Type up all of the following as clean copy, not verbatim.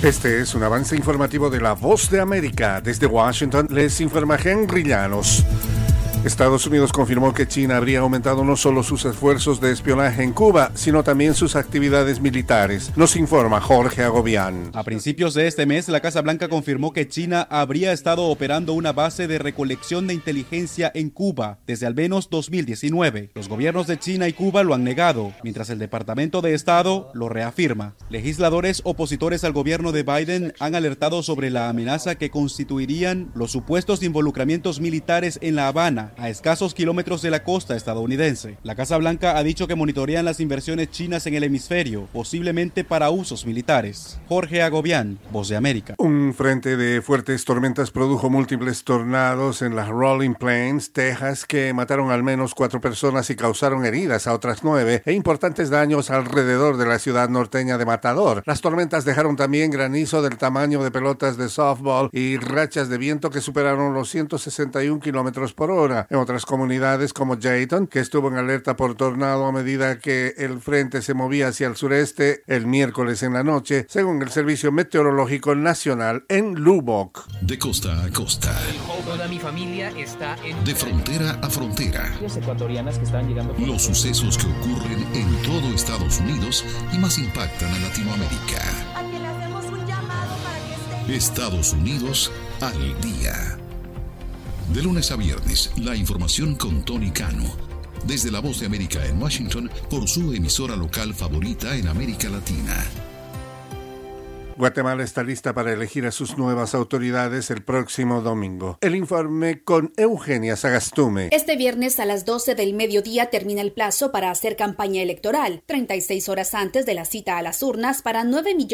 Este es un avance informativo de La Voz de América. Desde Washington les informa Henry Llanos. Estados Unidos confirmó que China habría aumentado no solo sus esfuerzos de espionaje en Cuba, sino también sus actividades militares. Nos informa Jorge Agobián. A principios de este mes, la Casa Blanca confirmó que China habría estado operando una base de recolección de inteligencia en Cuba desde al menos 2019. Los gobiernos de China y Cuba lo han negado, mientras el Departamento de Estado lo reafirma. Legisladores opositores al gobierno de Biden han alertado sobre la amenaza que constituirían los supuestos involucramientos militares en La Habana, a escasos kilómetros de la costa estadounidense. La Casa Blanca ha dicho que monitorean las inversiones chinas en el hemisferio, posiblemente para usos militares. Jorge Agobián, Voz de América. Un frente de fuertes tormentas produjo múltiples tornados en las Rolling Plains, Texas, que mataron al menos 4 personas y causaron heridas a otras 9 e importantes daños alrededor de la ciudad norteña de Matador. Las tormentas dejaron también granizo del tamaño de pelotas de softball y rachas de viento que superaron los 161 kilómetros por hora. En otras comunidades como Dayton, que estuvo en alerta por tornado a medida que el frente se movía hacia el sureste el miércoles en la noche, según el Servicio Meteorológico Nacional en Lubbock. De costa a costa. Toda mi familia está en... De frontera a frontera. Ecuatorianas que están llegando... Los sucesos que ocurren en todo Estados Unidos y más impactan a Latinoamérica. A que le hacemos un llamado para que esté... Estados Unidos al día. De lunes a viernes, la información con Tony Cano. Desde La Voz de América en Washington, por su emisora local favorita en América Latina. Guatemala está lista para elegir a sus nuevas autoridades el próximo domingo. El informe con Eugenia Sagastume. Este viernes a las 12 del mediodía termina el plazo para hacer campaña electoral, 36 horas antes de la cita a las urnas para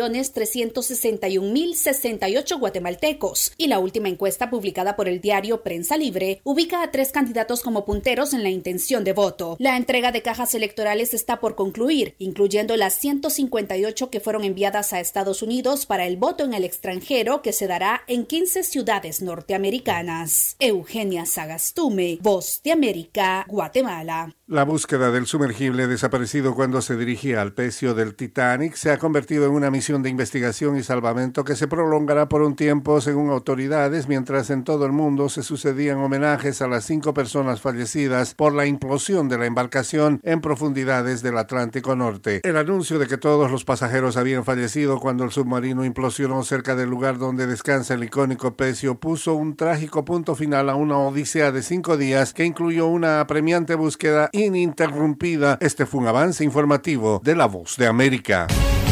9.361.068 guatemaltecos. Y la última encuesta publicada por el diario Prensa Libre ubica a 3 candidatos como punteros en la intención de voto. La entrega de cajas electorales está por concluir, incluyendo las 158 que fueron enviadas a Estados Unidos para el voto en el extranjero, que se dará en 15 ciudades norteamericanas. Eugenia Sagastume, Voz de América, Guatemala. La búsqueda del sumergible desaparecido cuando se dirigía al pecio del Titanic se ha convertido en una misión de investigación y salvamento que se prolongará por un tiempo, según autoridades, mientras en todo el mundo se sucedían homenajes a las 5 personas fallecidas por la implosión de la embarcación en profundidades del Atlántico Norte. El anuncio de que todos los pasajeros habían fallecido cuando el submarino implosionó cerca del lugar donde descansa el icónico pecio puso un trágico punto final a una odisea de 5 días que incluyó una apremiante búsqueda ininterrumpida. Este fue un avance informativo de La Voz de América.